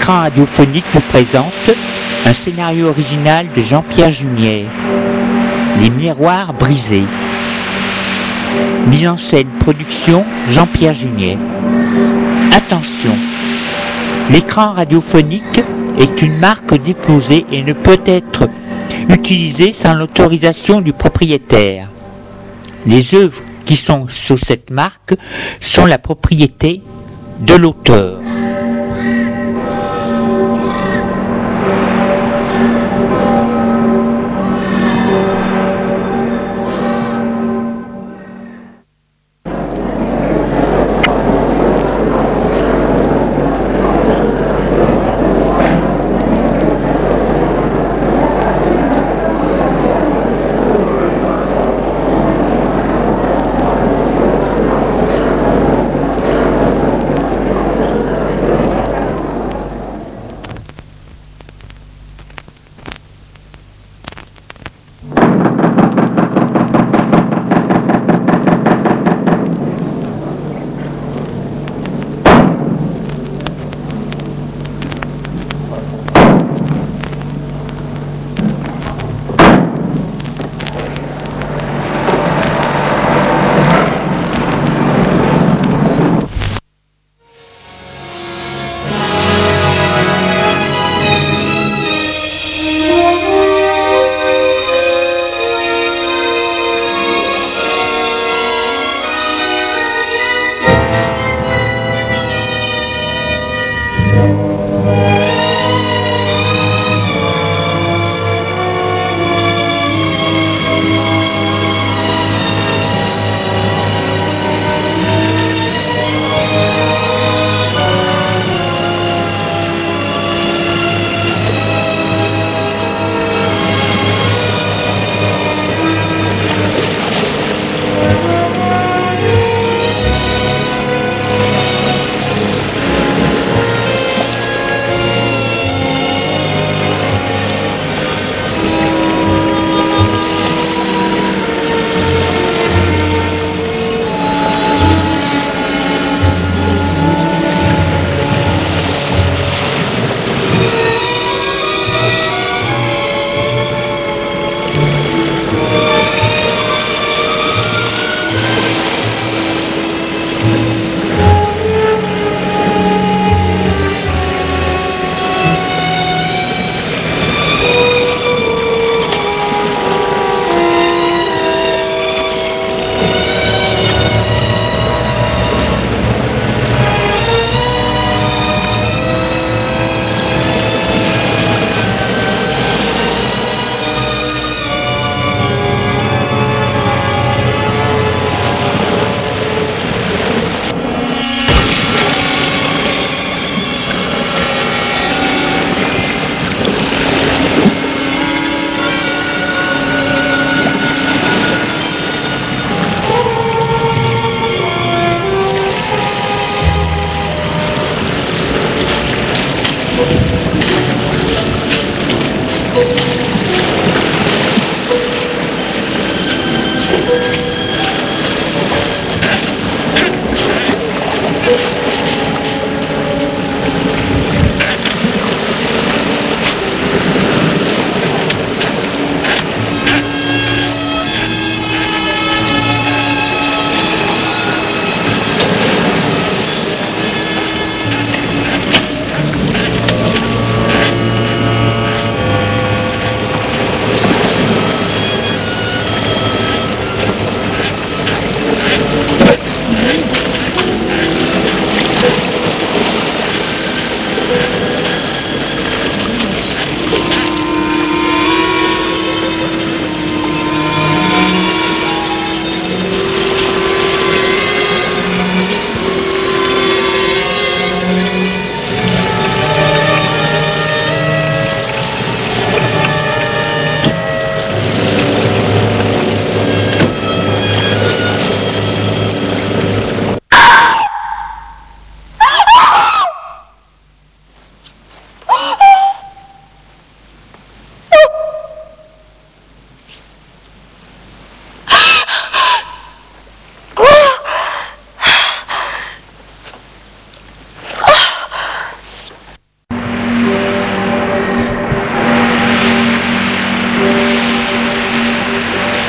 Écran radiophonique vous présente un scénario original de Jean-Pierre Junier, Les miroirs brisés. Mise en scène, production Jean-Pierre Junier. Attention, l'écran radiophonique est une marque déposée et ne peut être utilisé sans l'autorisation du propriétaire. Les œuvres qui sont sous cette marque sont la propriété de l'auteur.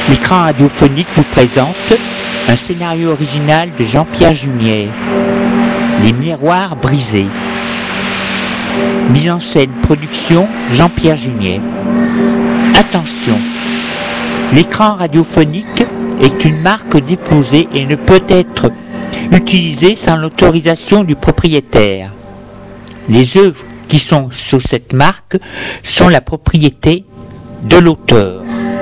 L'écran radiophonique vous présente un scénario original de Jean-Pierre Junier, Les miroirs brisés. Mise en scène, production, Jean-Pierre Junier. Attention, l'écran radiophonique est une marque déposée et ne peut être utilisée sans l'autorisation du propriétaire. Les œuvres qui sont sous cette marque sont la propriété de l'auteur.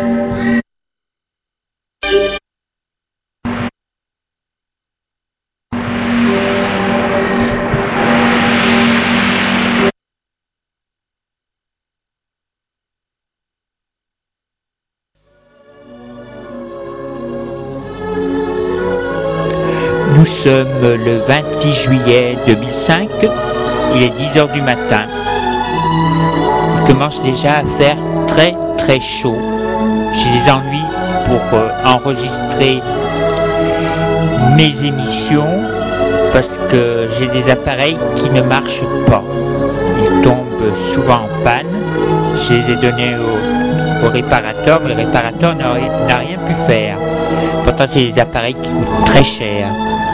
Nous sommes le 26 juillet 2005, il est 10h du matin. Il commence déjà à faire très très chaud. J'ai des ennuis pour enregistrer mes émissions parce que j'ai des appareils qui ne marchent pas. Ils tombent souvent en panne. Je les ai donnés au réparateur, mais le réparateur n'a rien pu faire. Pourtant, c'est des appareils qui coûtent très cher.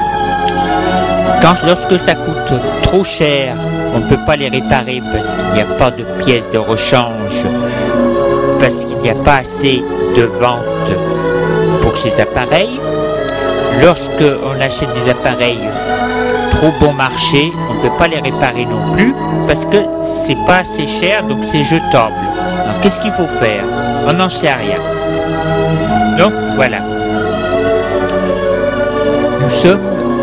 Lorsque ça coûte trop cher, on ne peut pas les réparer parce qu'il n'y a pas de pièces de rechange, parce qu'il n'y a pas assez de ventes pour ces appareils. Lorsque on achète des appareils trop bon marché, on ne peut pas les réparer non plus parce que c'est pas assez cher, donc c'est jetable. Alors qu'est-ce qu'il faut faire? On n'en sait rien. Donc voilà. Nous sommes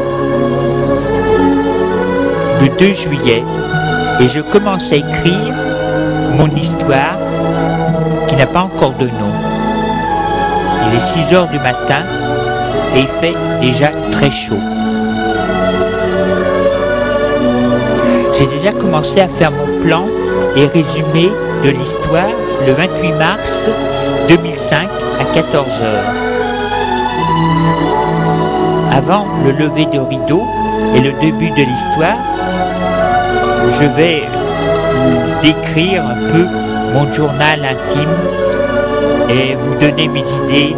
le 2 juillet et je commence à écrire mon histoire qui n'a pas encore de nom. Il est 6h du matin et il fait déjà très chaud. J'ai déjà commencé à faire mon plan et résumé de l'histoire le 28 mars 2005 à 14h. Avant le lever de rideau et le début de l'histoire, je vais vous décrire un peu mon journal intime et vous donner mes idées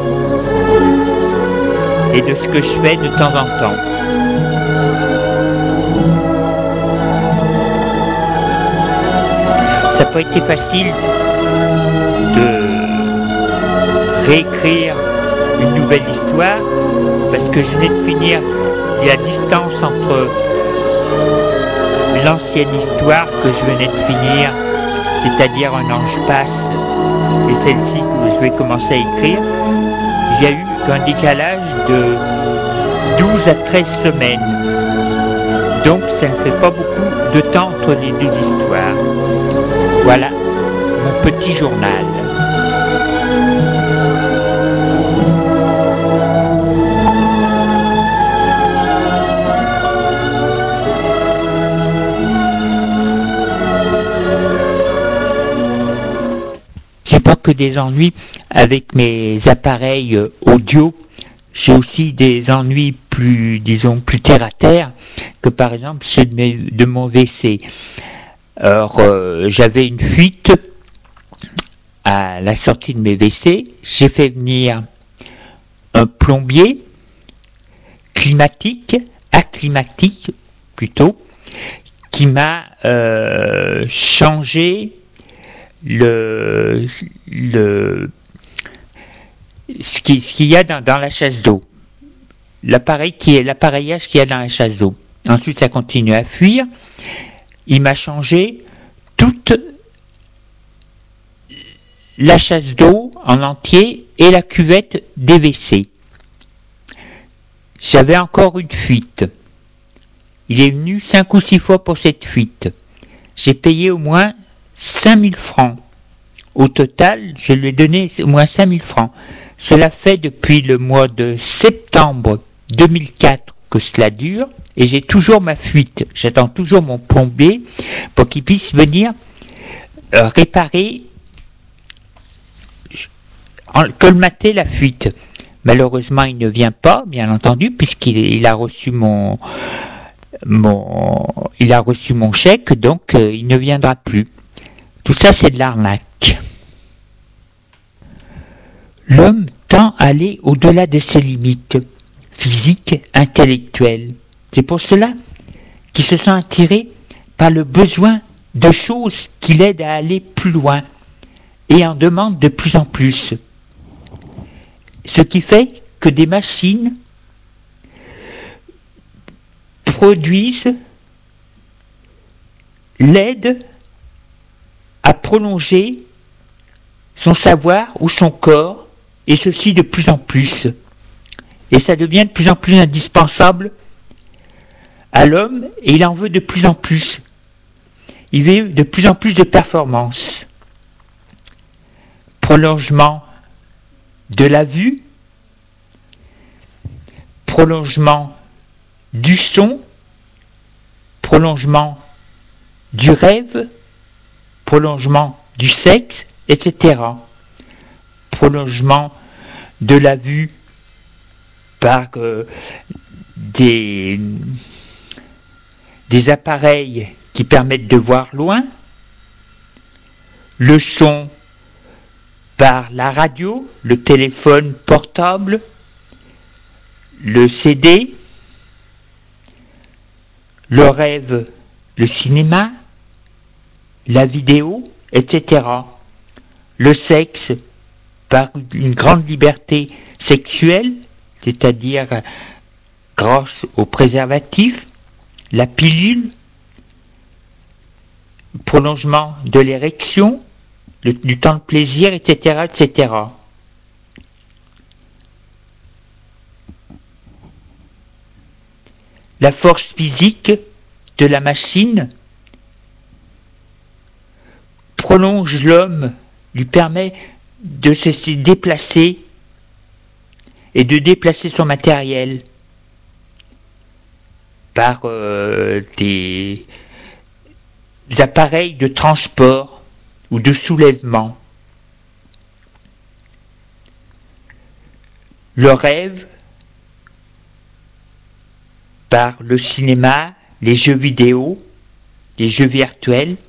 et de ce que je fais de temps en temps. Ça n'a pas été facile de réécrire une nouvelle histoire parce que je venais de finir la distance entre l'ancienne histoire que je venais de finir, c'est-à-dire Un ange passe, et celle-ci que je vais commencer à écrire. Il y a eu un décalage de 12 à 13 semaines. Donc ça ne fait pas beaucoup de temps entre les deux histoires. Voilà mon petit journal. J'ai pas que des ennuis avec mes appareils audio, j'ai aussi des ennuis plus terre à terre que par exemple ceux de mon WC. Alors j'avais une fuite à la sortie de mes WC, j'ai fait venir un plombier acclimatique plutôt, qui m'a changé ce qu'il y a dans la chasse d'eau, l'appareillage qu'il y a dans la chasse d'eau. Ensuite, ça continue à fuir. Il m'a changé toute la chasse d'eau en entier et la cuvette des WC. J'avais encore une fuite. Il est venu 5 ou 6 fois pour cette fuite. J'ai payé au moins 5000 francs. Au total, je lui ai donné au moins 5000 francs. Cela fait depuis le mois de septembre 2004 que cela dure et j'ai toujours ma fuite. J'attends toujours mon plombier pour qu'il puisse venir réparer, colmater la fuite. Malheureusement, il ne vient pas, bien entendu, puisqu'il a reçu mon chèque, donc il ne viendra plus. Tout ça, c'est de l'arnaque. L'homme tend à aller au-delà de ses limites physiques, intellectuelles. C'est pour cela qu'il se sent attiré par le besoin de choses qui l'aident à aller plus loin et en demande de plus en plus. Ce qui fait que des machines produisent, l'aident à prolonger son savoir ou son corps, et ceci de plus en plus. Et ça devient de plus en plus indispensable à l'homme, et il en veut de plus en plus. Il veut de plus en plus de performance. Prolongement de la vue, prolongement du son, prolongement du rêve, prolongement du sexe, etc. Prolongement de la vue par des appareils qui permettent de voir loin, le son par la radio, le téléphone portable, le CD, le rêve, le cinéma, la vidéo, etc. Le sexe par une grande liberté sexuelle, c'est-à-dire grâce au préservatif, la pilule, prolongement de l'érection, du temps de plaisir, etc., etc. La force physique de la machine prolonge l'homme, lui permet de se déplacer et de déplacer son matériel par des appareils de transport ou de soulèvement. Le rêve par le cinéma, les jeux vidéo, les jeux virtuels.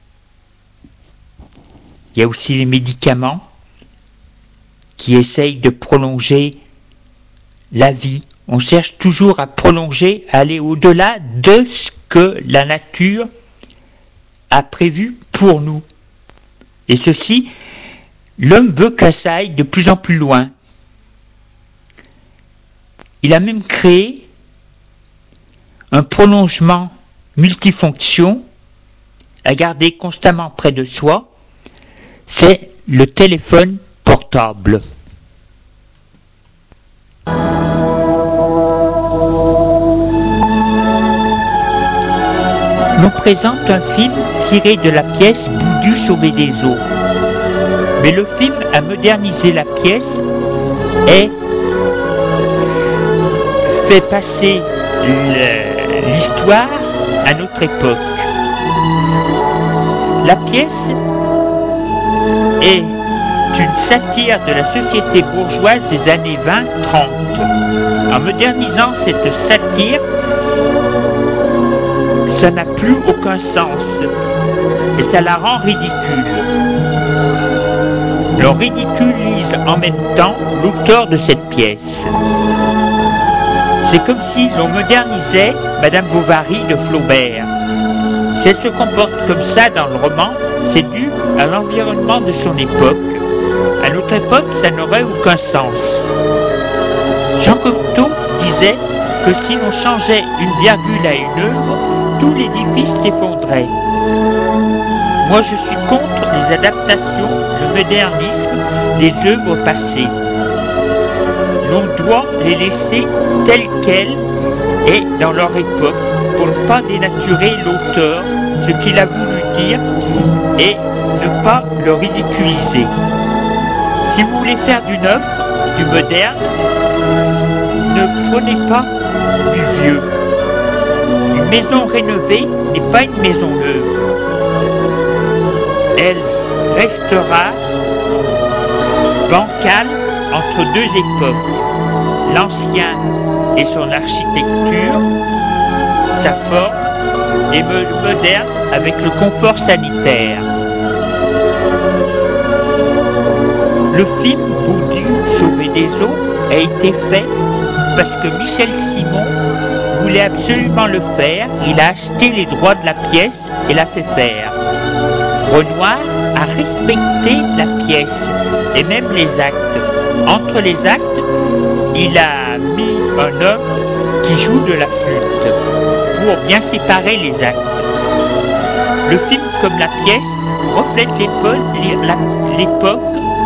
Il y a aussi les médicaments qui essayent de prolonger la vie. On cherche toujours à prolonger, à aller au-delà de ce que la nature a prévu pour nous. Et ceci, l'homme veut que ça aille de plus en plus loin. Il a même créé un prolongement multifonction à garder constamment près de soi, c'est le téléphone portable. L'on présente un film tiré de la pièce Boudu sauvé des eaux. Mais le film a modernisé la pièce et fait passer l'histoire à notre époque. La pièce est une satire de la société bourgeoise des années 20-30. En modernisant cette satire, ça n'a plus aucun sens et ça la rend ridicule. L'on ridiculise en même temps l'auteur de cette pièce. C'est comme si l'on modernisait Madame Bovary de Flaubert. Si elle se comporte comme ça dans le roman, c'est dû à l'environnement de son époque. À notre époque, ça n'aurait aucun sens. Jean Cocteau disait que si l'on changeait une virgule à une œuvre, tout l'édifice s'effondrait. Moi, je suis contre les adaptations, le modernisme des œuvres passées. L'on doit les laisser telles quelles et dans leur époque pour ne pas dénaturer l'auteur, ce qu'il a voulu dire, et ne pas le ridiculiser. Si vous voulez faire du neuf, du moderne, ne prenez pas du vieux. Une maison rénovée n'est pas une maison neuve. Elle restera bancale entre deux époques, l'ancien et son architecture, sa forme, et le moderne avec le confort sanitaire. Le film Boudu sauver des eaux a été fait parce que Michel Simon voulait absolument le faire. Il a acheté les droits de la pièce et l'a fait faire. Renoir a respecté la pièce et même les actes. Entre les actes, il a mis un homme qui joue de la flûte pour bien séparer les actes. Le film, comme la pièce, reflète l'époque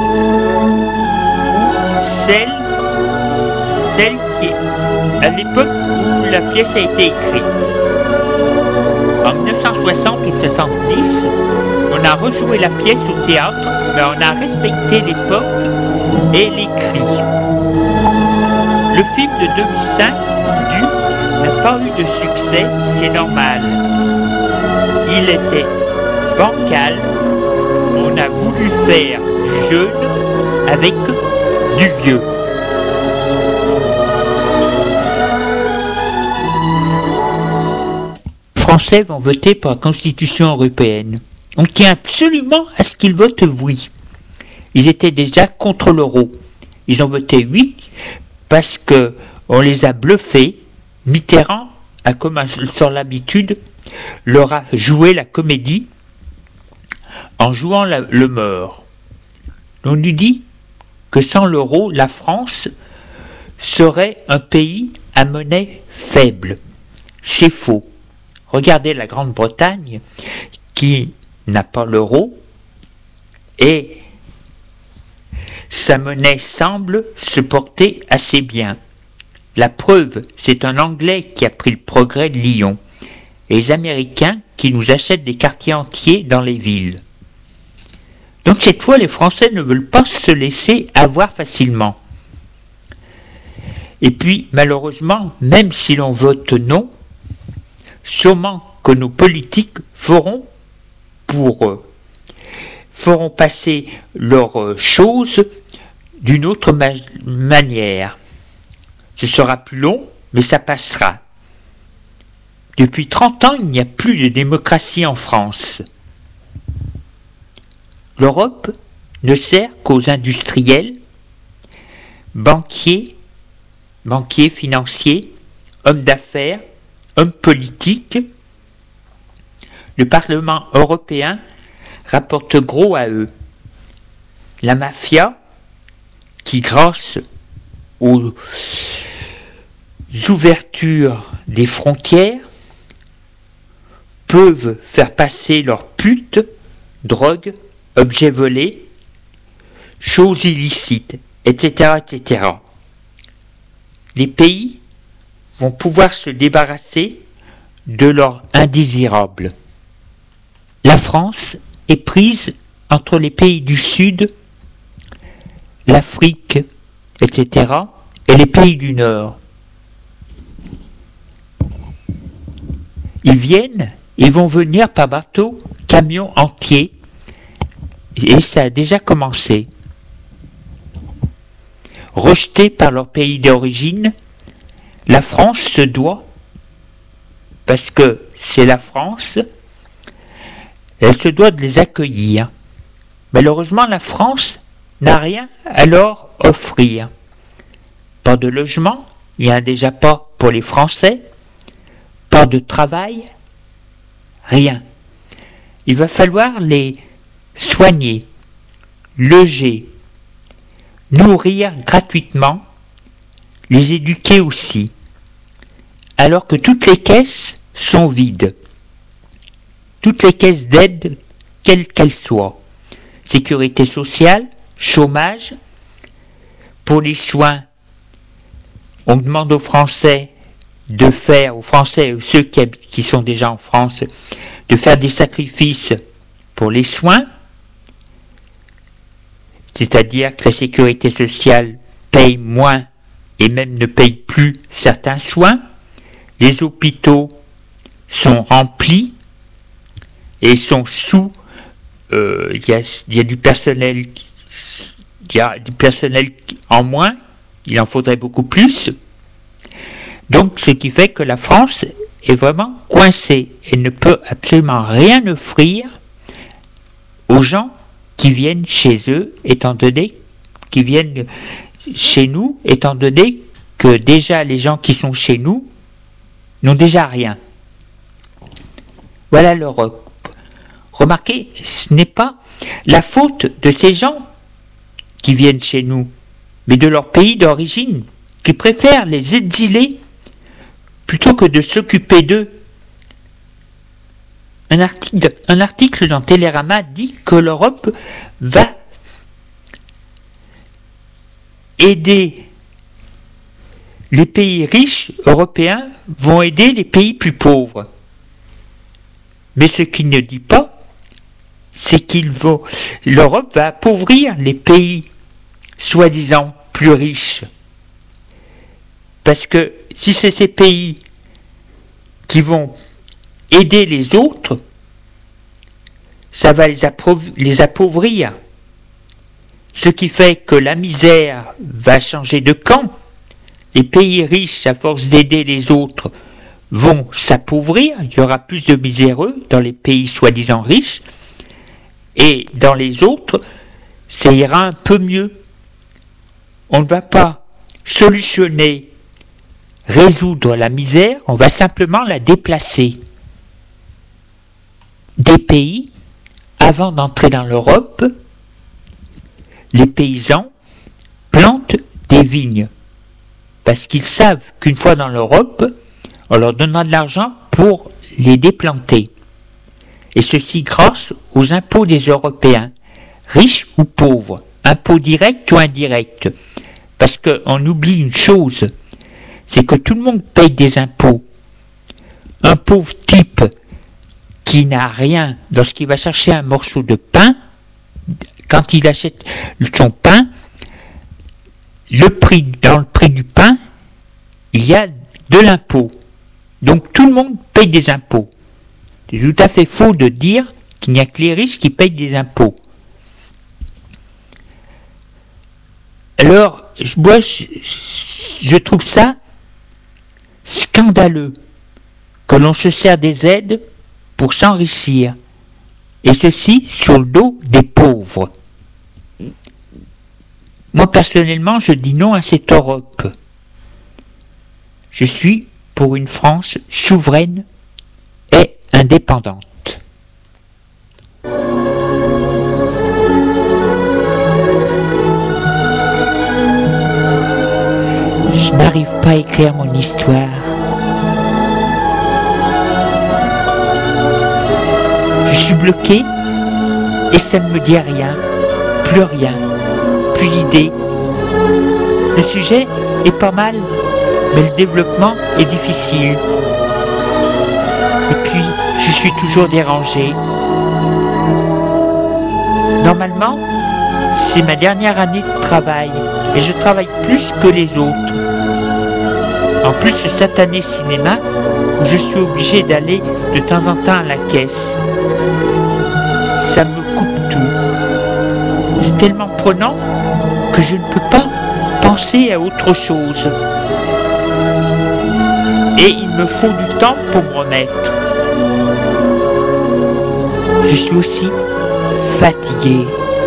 celle qui est à l'époque où la pièce a été écrite. En 1960 ou 70, on a rejoué la pièce au théâtre, mais on a respecté l'époque et l'écrit. Le film de 2005, n'a pas eu de succès, c'est normal. Il était bancal, on a voulu faire du jeune avec du vieux. Les Français vont voter pour la Constitution européenne. On tient absolument à ce qu'ils votent oui. Ils étaient déjà contre l'euro. Ils ont voté oui parce qu'on les a bluffés. Mitterrand a, comme sur l'habitude, leur a joué la comédie en jouant le mort. On lui dit que sans l'euro, la France serait un pays à monnaie faible. C'est faux. Regardez la Grande-Bretagne qui n'a pas l'euro et sa monnaie semble se porter assez bien. La preuve, c'est un Anglais qui a pris le Progrès de Lyon et les Américains qui nous achètent des quartiers entiers dans les villes. Donc cette fois, les Français ne veulent pas se laisser avoir facilement. Et puis, malheureusement, même si l'on vote non, sûrement que nos politiques feront passer leurs choses d'une autre manière. Ce sera plus long, mais ça passera. Depuis 30 ans, il n'y a plus de démocratie en France. L'Europe ne sert qu'aux industriels, banquiers, financiers, hommes d'affaires, hommes politiques. Le Parlement européen rapporte gros à eux. La mafia, qui grâce aux ouvertures des frontières, peuvent faire passer leurs putes, drogues, objets volés, choses illicites, etc., etc. Les pays vont pouvoir se débarrasser de leurs indésirables. La France est prise entre les pays du Sud, l'Afrique, etc., et les pays du Nord. Ils vont venir par bateau, camions entiers, et ça a déjà commencé. Rejetés par leur pays d'origine, la France se doit, parce que c'est la France, elle se doit de les accueillir. Malheureusement, la France n'a rien à leur offrir. Pas de logement, il n'y en a déjà pas pour les Français, pas de travail, rien. Il va falloir les soigner, loger, nourrir gratuitement, les éduquer aussi, alors que toutes les caisses sont vides. Toutes les caisses d'aide, quelles qu'elles soient. Sécurité sociale, chômage, pour les soins, on demande aux Français aux ceux qui sont déjà en France, de faire des sacrifices pour les soins, c'est-à-dire que la sécurité sociale paye moins et même ne paye plus certains soins. Les hôpitaux sont remplis et sont sous. Il y a du personnel en moins, il en faudrait beaucoup plus. Donc ce qui fait que la France est vraiment coincée et ne peut absolument rien offrir aux gens qui viennent chez eux, étant donné qu'ils chez nous, étant donné que déjà les gens qui sont chez nous n'ont déjà rien. Voilà l'Europe. Remarquez, ce n'est pas la faute de ces gens qui viennent chez nous, mais de leur pays d'origine, qui préfèrent les exiler plutôt que de s'occuper d'eux. Un article dans Télérama dit que l'Europe va aider les pays riches européens, vont aider les pays plus pauvres. Mais ce qu'il ne dit pas, c'est l'Europe va appauvrir les pays soi-disant plus riches. Parce que si c'est ces pays qui vont aider les autres, ça va les appauvrir. Ce qui fait que la misère va changer de camp. Les pays riches, à force d'aider les autres, vont s'appauvrir. Il y aura plus de miséreux dans les pays soi-disant riches. Et dans les autres, ça ira un peu mieux. On ne va pas solutionner, résoudre la misère, on va simplement la déplacer. Des pays, avant d'entrer dans l'Europe, les paysans plantent des vignes parce qu'ils savent qu'une fois dans l'Europe, on leur donnera de l'argent pour les déplanter. Et ceci grâce aux impôts des Européens, riches ou pauvres, impôts directs ou indirects. Parce qu'on oublie une chose, c'est que tout le monde paye des impôts. Un pauvre type qui n'a rien, lorsqu'il va chercher un morceau de pain, quand il achète son pain, dans le prix du pain, il y a de l'impôt. Donc tout le monde paye des impôts. C'est tout à fait faux de dire qu'il n'y a que les riches qui payent des impôts. Alors, moi, je trouve ça scandaleux que l'on se sert des aides pour s'enrichir, et ceci sur le dos des pauvres. Moi, personnellement, je dis non à cette Europe. Je suis pour une France souveraine et indépendante. Je n'arrive pas à écrire mon histoire. Je suis bloqué et ça ne me dit rien, plus d'idées. Le sujet est pas mal, mais le développement est difficile. Et puis, je suis toujours dérangé. Normalement, c'est ma dernière année de travail et je travaille plus que les autres. En plus de cette année cinéma, où je suis obligé d'aller de temps en temps à la caisse. Ça me coupe tout. C'est tellement prenant que je ne peux pas penser à autre chose. Et il me faut du temps pour me remettre. Je suis aussi fatigué,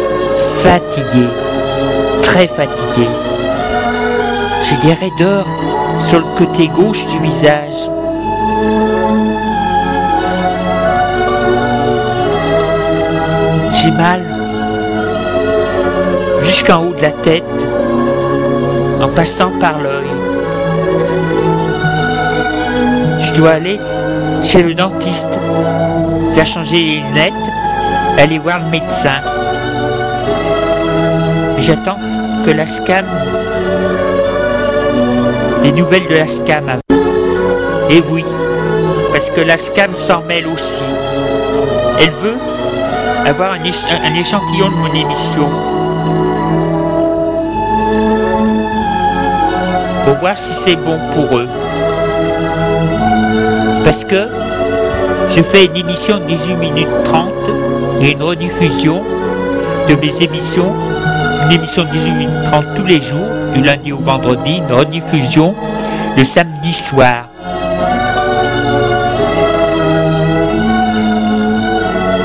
très fatigué. J'ai des raideurs sur le côté gauche du visage. J'ai mal jusqu'en haut de la tête, en passant par l'œil. Je dois aller chez le dentiste, faire changer les lunettes, aller voir le médecin. J'attends que la SCAM, les nouvelles de la SCAM avant. Et oui, parce que la SCAM s'en mêle aussi. Elle veut avoir un échantillon de mon émission pour voir si c'est bon pour eux. Parce que je fais une émission de 18 minutes 30 et une rediffusion de mes émissions, une émission de 18 minutes 30 tous les jours, du lundi au vendredi, une rediffusion le samedi soir.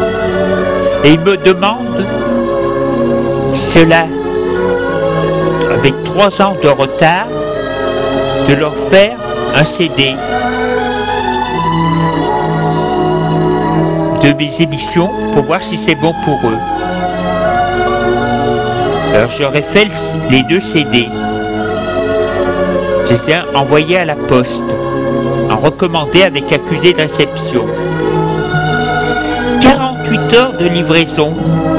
Et ils me demandent cela avec 3 ans de retard, de leur faire un CD de mes émissions pour voir si c'est bon pour eux. Alors j'aurais fait les 2 CD. Je les ai envoyés à la poste, en recommandé avec accusé de réception. 48 heures de livraison.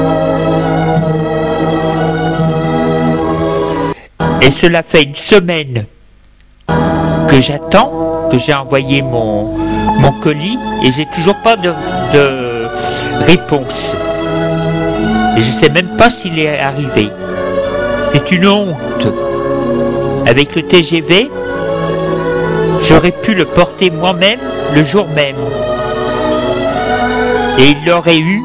Et cela fait 1 semaine que j'attends, que j'ai envoyé mon colis et j'ai toujours pas de réponse. Et je sais même pas s'il est arrivé. C'est une honte. Avec le TGV, j'aurais pu le porter moi-même le jour même. Et il l'aurait eu.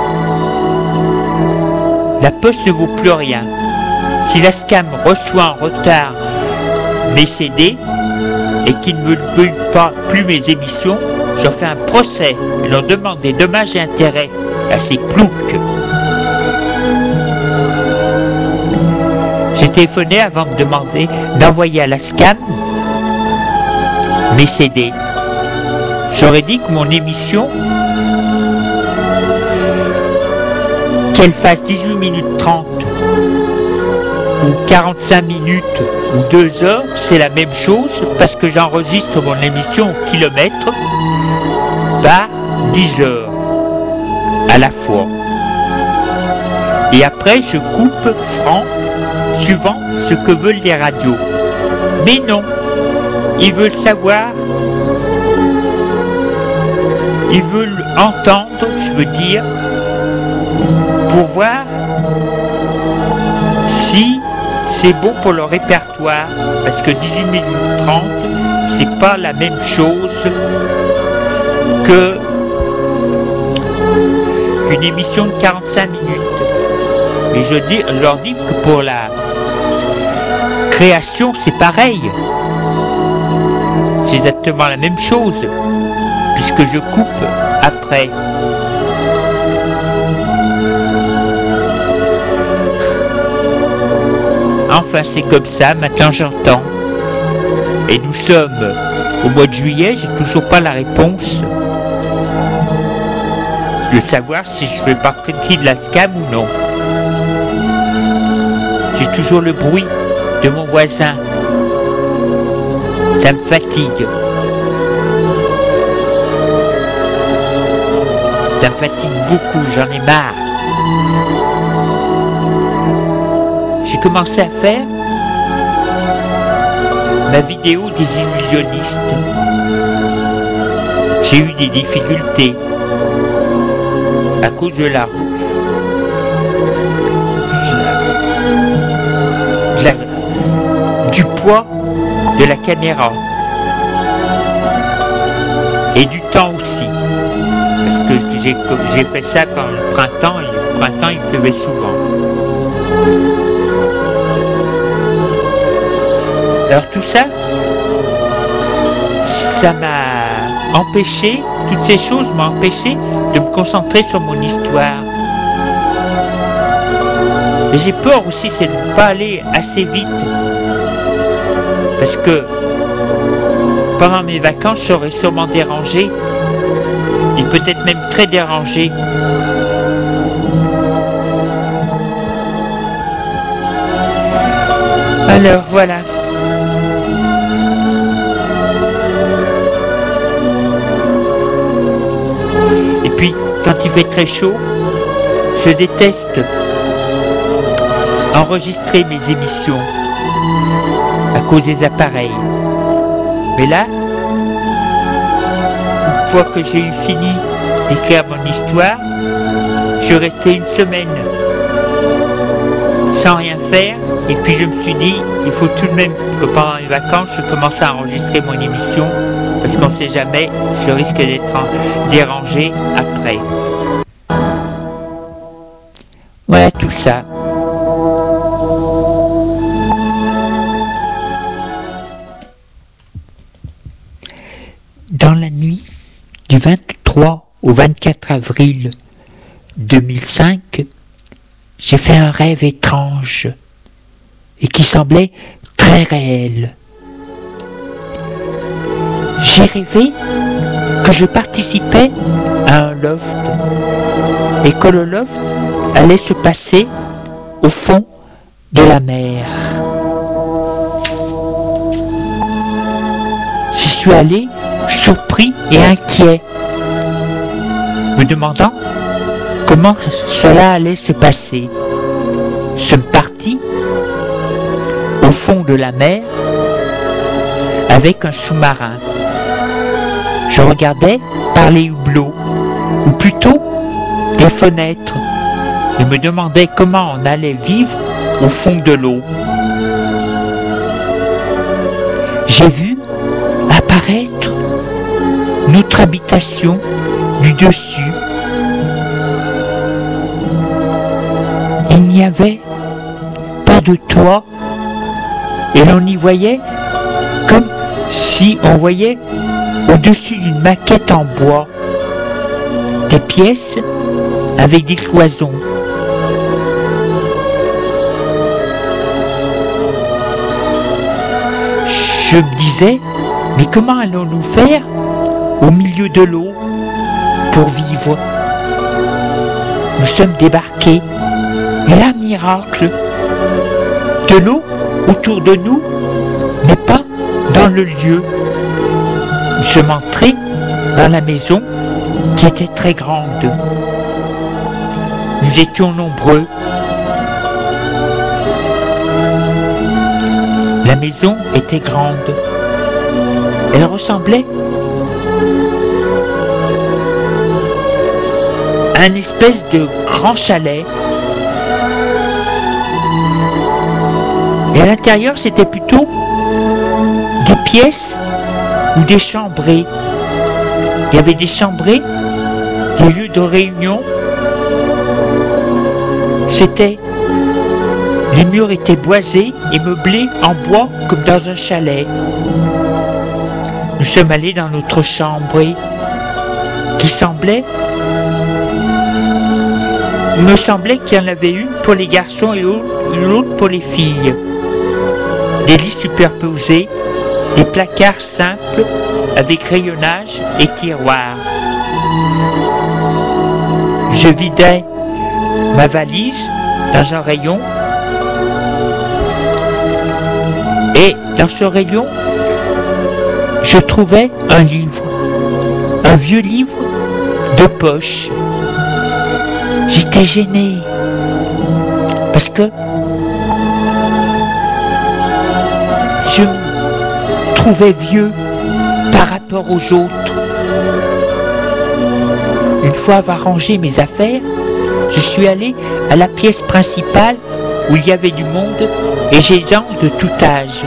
La poste ne vaut plus rien. Si la SCAM reçoit en retard mes CD et qu'il ne veut pas plus mes émissions, j'en fais un procès et l'on demande des dommages et intérêts à ces ploucs. J'ai téléphoné avant de demander d'envoyer à la SCAM mes CD. J'aurais dit que mon émission, qu'elle fasse 18 minutes 30 ou 45 minutes ou 2 heures, c'est la même chose parce que j'enregistre mon émission au kilomètre par 10 heures à la fois. Et après, je coupe franc suivant ce que veulent les radios. Mais non, ils veulent savoir, ils veulent entendre, je veux dire, pour voir si c'est bon pour le répertoire, parce que 18 minutes 30, c'est pas la même chose que une émission de 45 minutes. Et je leur dis que pour la création, c'est pareil. C'est exactement la même chose, puisque je coupe après. Enfin, c'est comme ça, maintenant j'entends. Et nous sommes au mois de juillet, j'ai toujours pas la réponse de savoir si je fais partie de la SCAM ou non. J'ai toujours le bruit de mon voisin. Ça me fatigue. Ça me fatigue beaucoup, j'en ai marre. J'ai commencé à faire ma vidéo des illusionnistes. J'ai eu des difficultés à cause de du poids de la caméra et du temps aussi, parce que j'ai fait ça quand le printemps il pleuvait souvent. Alors tout ça, ça m'a empêché, toutes ces choses m'ont empêché de me concentrer sur mon histoire. Et j'ai peur aussi, c'est de ne pas aller assez vite. Parce que pendant mes vacances, je serais sûrement dérangé. Et peut-être même très dérangé. Alors voilà. Et puis, quand il fait très chaud, je déteste enregistrer mes émissions à cause des appareils. Mais là, une fois que j'ai eu fini d'écrire mon histoire, je suis resté 1 semaine sans rien faire, et puis je me suis dit, il faut tout de même que pendant les vacances, je commence à enregistrer mon émission, parce qu'on ne sait jamais, je risque d'être dérangé après. Voilà tout ça. Dans la nuit du 23 au 24 avril 2005, j'ai fait un rêve étrange. et qui semblait très réelle. J'ai rêvé que je participais à un loft et que le loft allait se passer au fond de la mer. J'y suis allé surpris et inquiet, me demandant comment cela allait se passer. Nous sommes partis au fond de la mer avec un sous-marin. Je regardais par les hublots, ou plutôt des fenêtres, et me demandais comment on allait vivre au fond de l'eau. J'ai vu apparaître notre habitation du dessus. Il n'y avait pas de toit et l'on y voyait comme si on voyait au-dessus d'une maquette en bois des pièces avec des cloisons. Je me disais, mais comment allons-nous faire au milieu de l'eau pour vivre? Nous sommes débarqués. Et là, miracle, de l'eau autour de nous, mais pas dans le lieu. Nous sommes entrés dans la maison qui était très grande. Nous étions nombreux. La maison était grande. Elle ressemblait à une espèce de grand chalet. Et à l'intérieur, c'était plutôt des pièces ou des chambrées. Il y avait des chambrées, des lieux de réunion. Les murs étaient boisés et meublés en bois comme dans un chalet. Nous sommes allés dans notre chambre qui il me semblait qu'il y en avait une pour les garçons et l'autre pour les filles. Des lits superposés, des placards simples avec rayonnage et tiroirs. Je vidais ma valise dans un rayon et dans ce rayon, je trouvais un livre, un vieux livre de poche. J'étais gêné parce que je me trouvais vieux par rapport aux autres. Une fois avoir rangé mes affaires, je suis allé à la pièce principale où il y avait du monde et des gens de tout âge.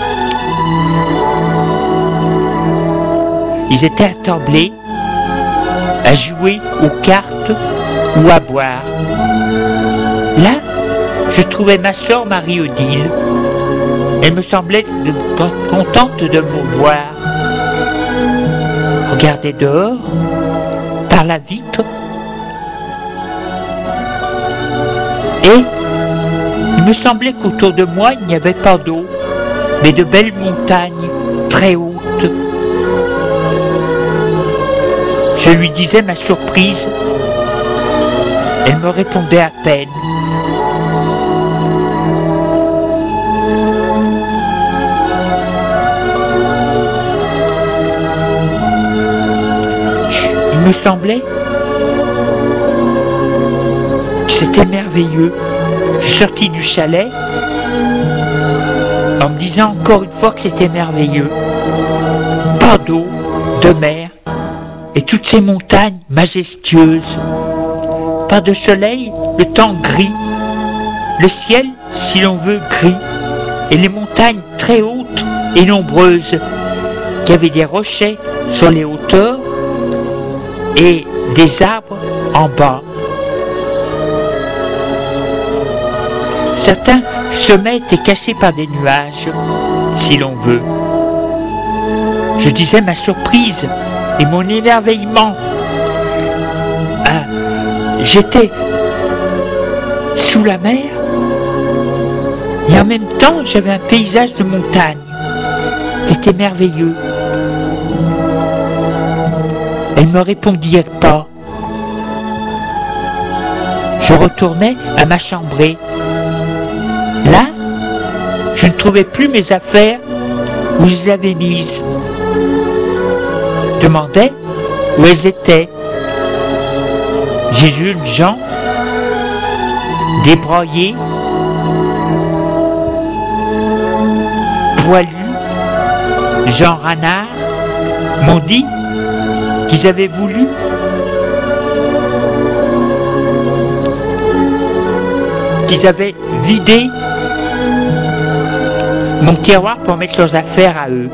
Ils étaient attablés à jouer aux cartes ou à boire. Là, je trouvais ma sœur Marie-Odile. Elle me semblait contente de me voir. Regardait dehors, par la vitre, et il me semblait qu'autour de moi, il n'y avait pas d'eau, mais de belles montagnes très hautes. Je lui disais ma surprise. Elle me répondait à peine. Il me semblait que c'était merveilleux. Je suis sorti du chalet en me disant encore une fois que c'était merveilleux. Pas d'eau, de mer et toutes ces montagnes majestueuses. Pas de soleil, le temps gris, le ciel, si l'on veut, gris, et les montagnes très hautes et nombreuses, qui avaient des rochers sur les hauteurs et des arbres en bas. Certains sommets étaient cachés par des nuages, si l'on veut. Je disais ma surprise et mon émerveillement. J'étais sous la mer et en même temps, j'avais un paysage de montagne. C'était merveilleux. Elle me répondit pas. Je retournais à ma chambrée. Là, je ne trouvais plus mes affaires où je les avais mises. Je demandais où elles étaient. J'ai vu une jambe débroillée, poilus, Jean Ranard, m'ont dit qu'ils avaient voulu qu'ils avaient vidé mon tiroir pour mettre leurs affaires à eux.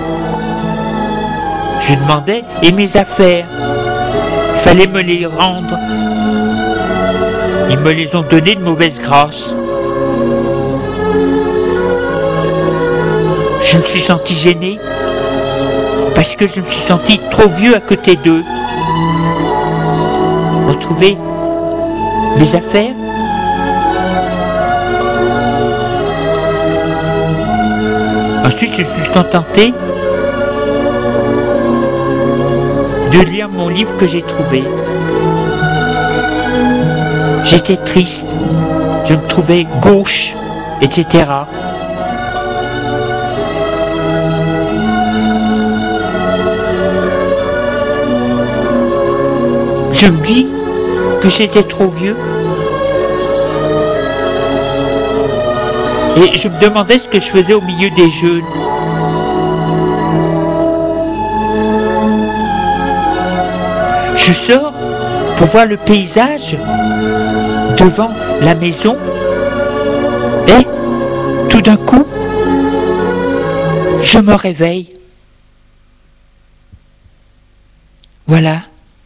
Je demandais, et mes affaires? Il fallait me les rendre. Ils me les ont données de mauvaise grâce. Je me suis senti gêné parce que je me suis senti trop vieux à côté d'eux. Retrouver mes affaires? Ensuite, je suis contenté de lire mon livre que j'ai trouvé. J'étais triste, je me trouvais gauche, etc. Je me dis que j'étais trop vieux. Et je me demandais ce que je faisais au milieu des jeunes. Je sors pour voir le paysage devant la maison et tout d'un coup, je me réveille. Voilà.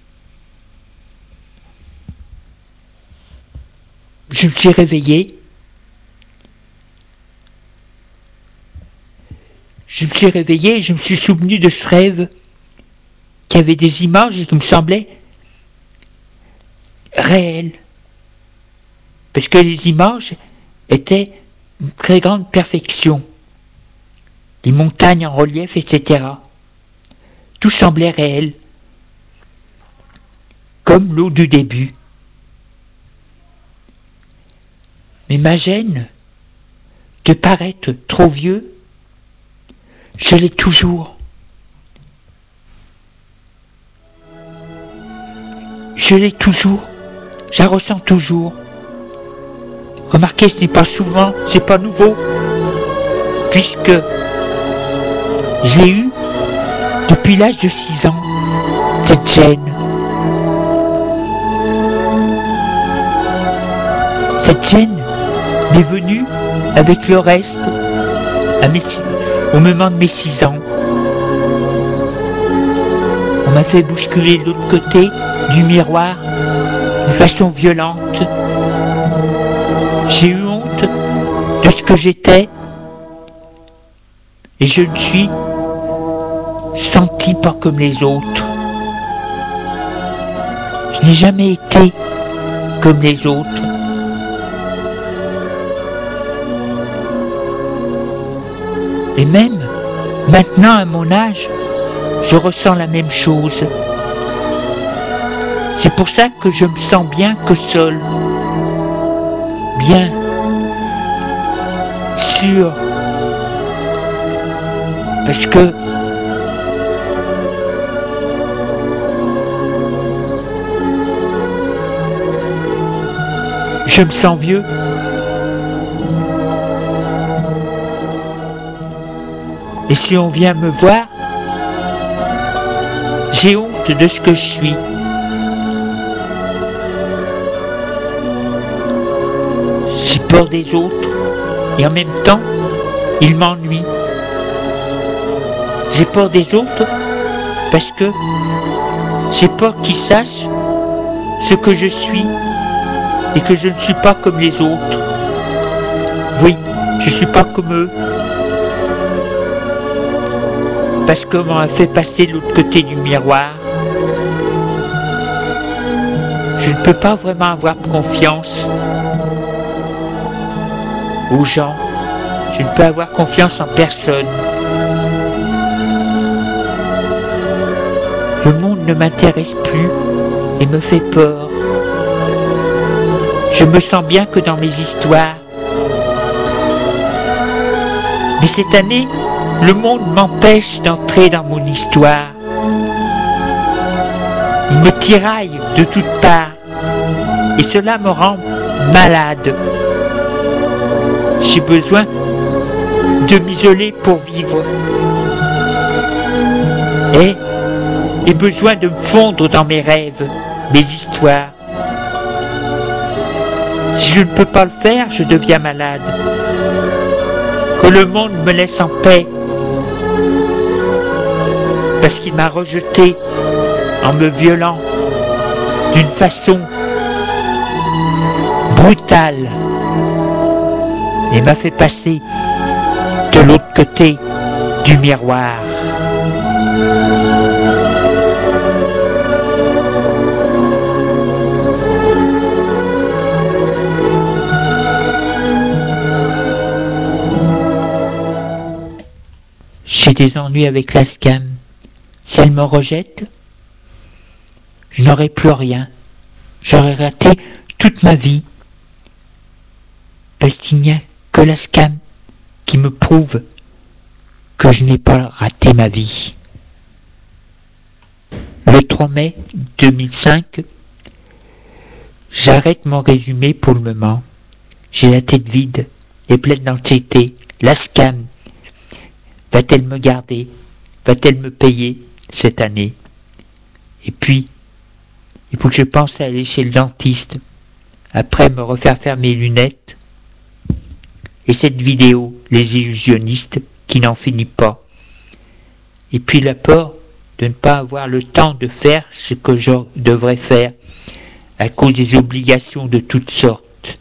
Je me suis réveillé. Je me suis réveillé et je me suis souvenu de ce rêve qui avait des images qui me semblaient réelles. Parce que les images étaient une très grande perfection. Les montagnes en relief, etc. Tout semblait réel. Comme l'eau du début. Mais ma gêne de paraître trop vieux, je l'ai toujours. Je l'ai toujours. Je la ressens toujours. Remarquez, ce n'est pas souvent, c'est pas nouveau. Puisque j'ai eu, depuis l'âge de 6 ans, cette gêne. Cette gêne m'est venue avec le reste au moment de mes 6 ans. On m'a fait bousculer de l'autre côté du miroir de façon violente. J'ai eu honte de ce que j'étais et je ne suis senti pas comme les autres. Je n'ai jamais été comme les autres. Et même maintenant à mon âge, je ressens la même chose. C'est pour ça que je me sens bien que seul. Bien sûr. Parce que je me sens vieux. Et si on vient me voir, j'ai honte de ce que je suis. J'ai peur des autres et en même temps, ils m'ennuient. J'ai peur des autres parce que j'ai peur qu'ils sachent ce que je suis et que je ne suis pas comme les autres. Oui, je ne suis pas comme eux. Parce qu'on m'a fait passer de l'autre côté du miroir. Je ne peux pas vraiment avoir confiance aux gens Je ne peux avoir confiance en personne. Le monde ne m'intéresse plus et me fait peur. Je me sens bien que dans mes histoires. Mais cette année, le monde m'empêche d'entrer dans mon histoire. Il me tiraille de toutes parts et cela me rend malade. J'ai besoin de m'isoler pour vivre et j'ai besoin de me fondre dans mes rêves, mes histoires. Si je ne peux pas le faire, je deviens malade. Que le monde me laisse en paix parce qu'il m'a rejeté en me violant d'une façon brutale et m'a fait passer de l'autre côté du miroir. J'ai des ennuis avec la SCAM. Si elle me rejette, je n'aurai plus rien. J'aurai raté toute ma vie. Parce qu'il n'y a que la SCAM qui me prouve que je n'ai pas raté ma vie. Le 3 mai 2005, j'arrête mon résumé pour le moment. J'ai la tête vide et pleine d'anxiété. La SCAM va-t-elle me garder? Va-t-elle me payer cette année? Et puis, il faut que je pense à aller chez le dentiste, après me refaire faire mes lunettes. Et cette vidéo, les illusionnistes, qui n'en finit pas. Et puis la peur de ne pas avoir le temps de faire ce que je devrais faire, à cause des obligations de toutes sortes.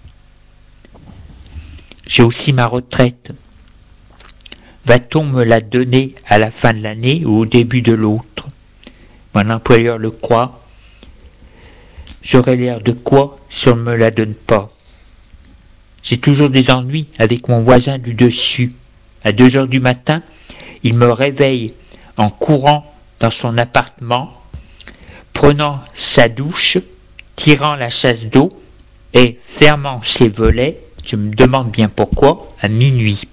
J'ai aussi ma retraite. Va-t-on me la donner à la fin de l'année ou au début de l'autre? Mon employeur le croit. J'aurai l'air de quoi si on ne me la donne pas? J'ai toujours des ennuis avec mon voisin du dessus. À 2 heures du matin, il me réveille en courant dans son appartement, prenant sa douche, tirant la chasse d'eau et fermant ses volets, je me demande bien pourquoi, à minuit.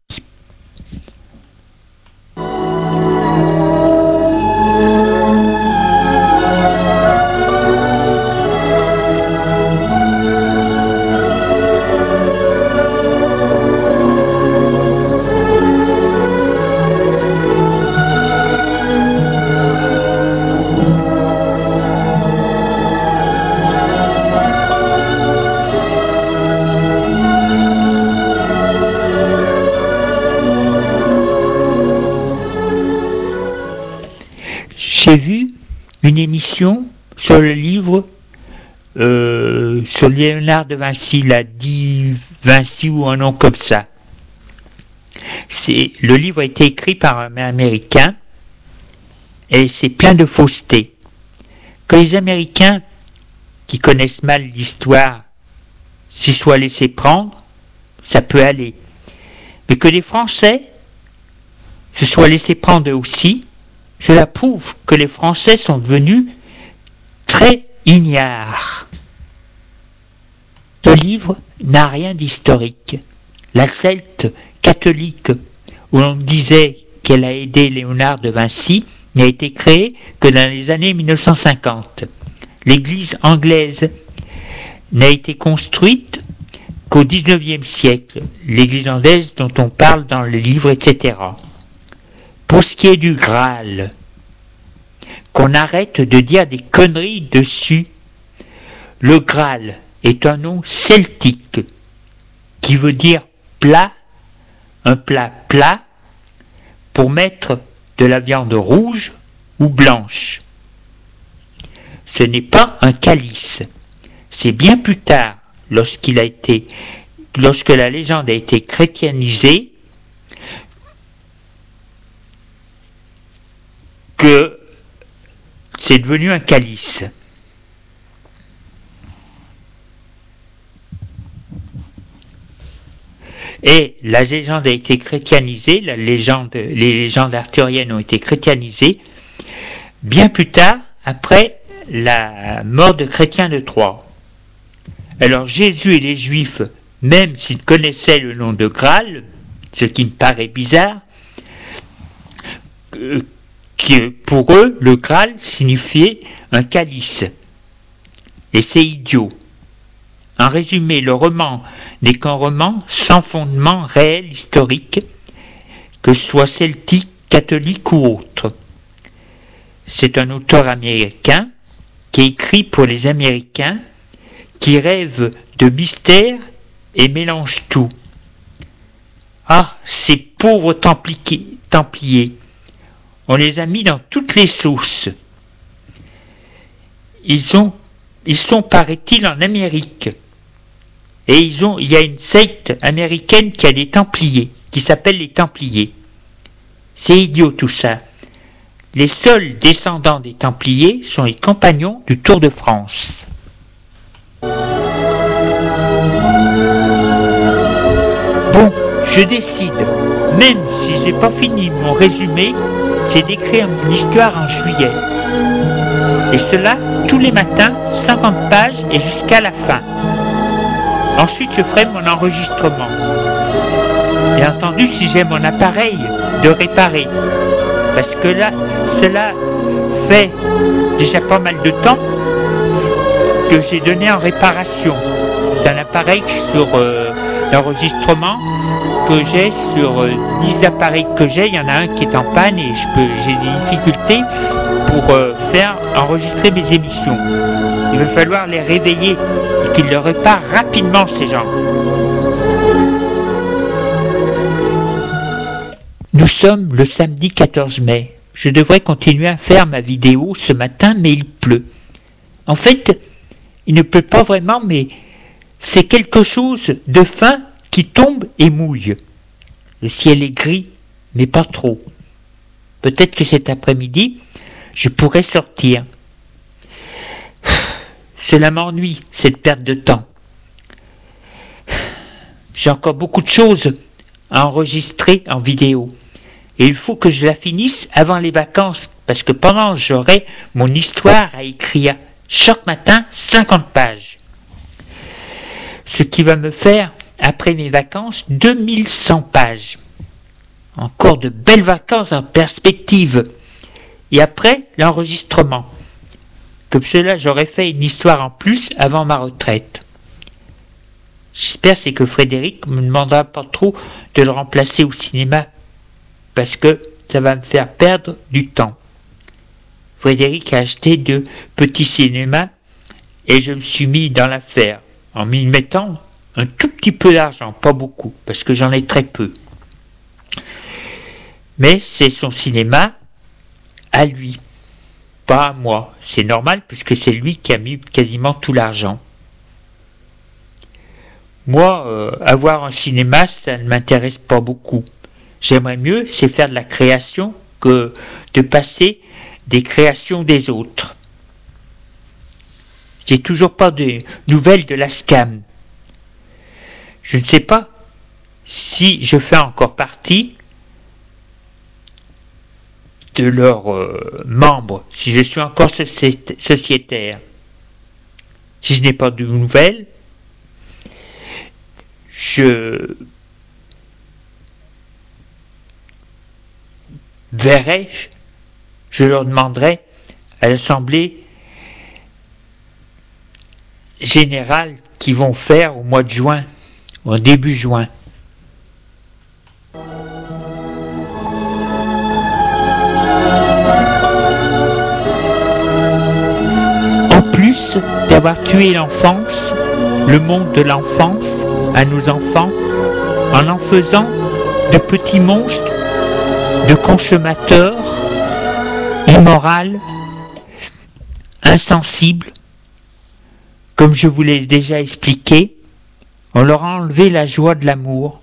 J'ai vu une émission sur le livre sur Léonard de Vinci, il a dit Vinci ou un nom comme ça. Le livre a été écrit par un Américain et c'est plein de fausseté. Que les Américains qui connaissent mal l'histoire s'y soient laissés prendre, ça peut aller. Mais que les Français se soient laissés prendre aussi, cela prouve que les Français sont devenus très ignares. Ce livre n'a rien d'historique. La Celte catholique, où l'on disait qu'elle a aidé Léonard de Vinci, n'a été créée que dans les années 1950. L'église anglaise n'a été construite qu'au XIXe siècle, l'église anglaise dont on parle dans le livre, etc. Pour ce qui est du Graal, qu'on arrête de dire des conneries dessus. Le Graal est un nom celtique qui veut dire plat, un plat plat pour mettre de la viande rouge ou blanche. Ce n'est pas un calice. C'est bien plus tard, lorsque la légende a été chrétianisée, que c'est devenu un calice. Et la légende a été chrétianisée, les légendes arthuriennes ont été chrétianisées bien plus tard, après la mort de Chrétien de Troyes. Alors Jésus et les Juifs, même s'ils connaissaient le nom de Graal, ce qui me paraît bizarre, que pour eux, le Graal signifiait un calice. Et c'est idiot. En résumé, le roman n'est qu'un roman sans fondement réel historique, que ce soit celtique, catholique ou autre. C'est un auteur américain qui écrit pour les Américains, qui rêvent de mystère et mélange tout. Ah, ces pauvres Templiers, on les a mis dans toutes les sauces. Ils sont, paraît-il, en Amérique. Et il y a une secte américaine qui a des Templiers, qui s'appelle les Templiers. C'est idiot tout ça. Les seuls descendants des Templiers sont les compagnons du Tour de France. Bon, je décide, même si j'ai pas fini mon résumé, j'ai d'écrire mon histoire en juillet. Et cela tous les matins, 50 pages et jusqu'à la fin. Ensuite, je ferai mon enregistrement. Bien entendu, si j'ai mon appareil, de réparer. Parce que là, cela fait déjà pas mal de temps que j'ai donné en réparation. C'est un appareil sur l'enregistrement que j'ai sur 10 appareils que j'ai. Il y en a un qui est en panne et j'ai des difficultés pour faire enregistrer mes émissions. Il va falloir les réveiller et qu'ils le réparent rapidement, ces gens. Nous sommes le samedi 14 mai. Je devrais continuer à faire ma vidéo ce matin, mais il pleut. En fait, il ne pleut pas vraiment, mais c'est quelque chose de fin qui tombe et mouille. Le ciel est gris, mais pas trop. Peut-être que cet après-midi, je pourrais sortir. Cela m'ennuie, cette perte de temps. J'ai encore beaucoup de choses à enregistrer en vidéo. Et il faut que je la finisse avant les vacances, parce que pendant j'aurai mon histoire à écrire chaque matin 50 pages. Ce qui va me faire, après mes vacances, 2100 pages. Encore de belles vacances en perspective. Et après, l'enregistrement. Comme cela, j'aurais fait une histoire en plus avant ma retraite. J'espère c'est que Frédéric me demandera pas trop de le remplacer au cinéma, parce que ça va me faire perdre du temps. Frédéric a acheté 2 petits cinémas et je me suis mis dans l'affaire en m'y mettant un tout petit peu d'argent, pas beaucoup, parce que j'en ai très peu. Mais c'est son cinéma à lui, pas à moi. C'est normal puisque c'est lui qui a mis quasiment tout l'argent. Moi, avoir un cinéma, ça ne m'intéresse pas beaucoup. J'aimerais mieux, c'est faire de la création que de passer des créations des autres. J'ai toujours pas de nouvelles de la SCAM. Je ne sais pas si je fais encore partie de leurs membres, si je suis encore sociétaire. Si je n'ai pas de nouvelles, je verrai, je leur demanderai à l'Assemblée générale qu'ils vont faire au mois de juin, au début juin. En plus d'avoir tué l'enfance, le monde de l'enfance à nos enfants, en faisant de petits monstres, de consommateurs, immoraux, insensibles, comme je vous l'ai déjà expliqué, on leur a enlevé la joie de l'amour.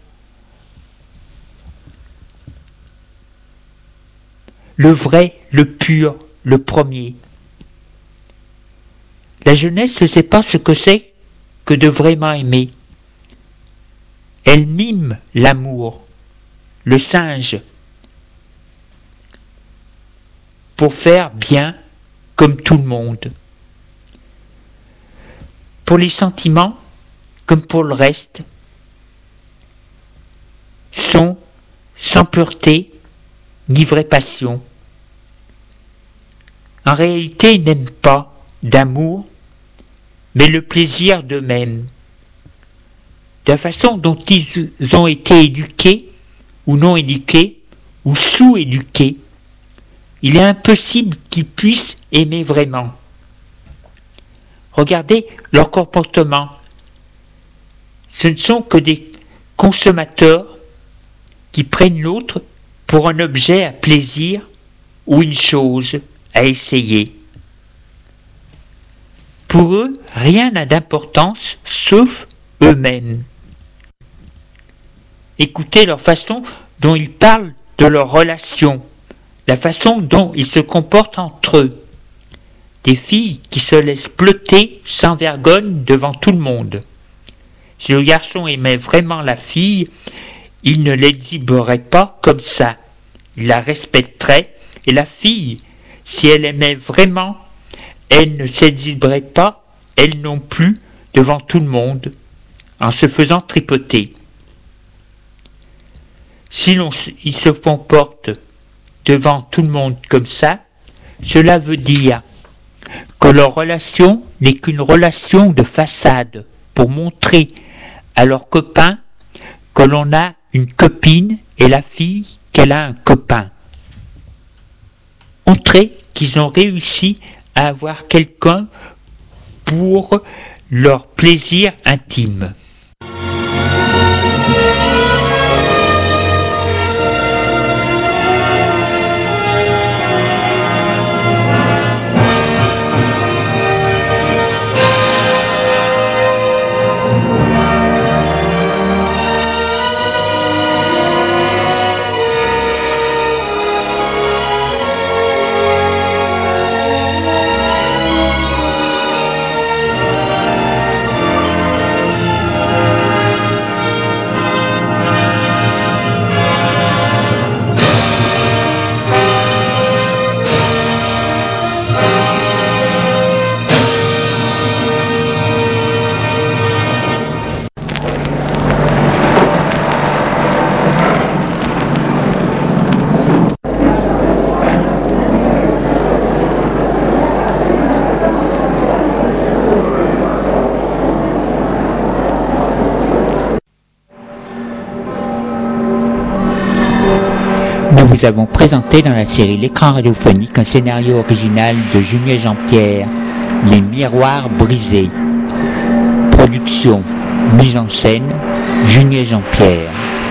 Le vrai, le pur, le premier. La jeunesse ne sait pas ce que c'est que de vraiment aimer. Elle mime l'amour, le singe, pour faire bien comme tout le monde. Pour les sentiments, comme pour le reste, sont sans pureté ni vraie passion. En réalité, ils n'aiment pas d'amour, mais le plaisir d'eux-mêmes. De la façon dont ils ont été éduqués, ou non éduqués, ou sous-éduqués, il est impossible qu'ils puissent aimer vraiment. Regardez leur comportement. Ce ne sont que des consommateurs qui prennent l'autre pour un objet à plaisir ou une chose à essayer. Pour eux, rien n'a d'importance sauf eux-mêmes. Écoutez leur façon dont ils parlent de leurs relations, la façon dont ils se comportent entre eux. Des filles qui se laissent ploter sans vergogne devant tout le monde. Si le garçon aimait vraiment la fille, il ne l'exhiberait pas comme ça. Il la respecterait, et la fille, si elle aimait vraiment, elle ne s'exhiberait pas, elle non plus, devant tout le monde, en se faisant tripoter. Si il se comporte devant tout le monde comme ça, cela veut dire que leur relation n'est qu'une relation de façade pour montrer à leurs copains que l'on a une copine et la fille qu'elle a un copain. Montrer qu'ils ont réussi à avoir quelqu'un pour leur plaisir intime. Nous vous avons présenté dans la série L'écran radiophonique un scénario original de Julien Jean-Pierre, Les miroirs brisés. Production, mise en scène, Julien Jean-Pierre.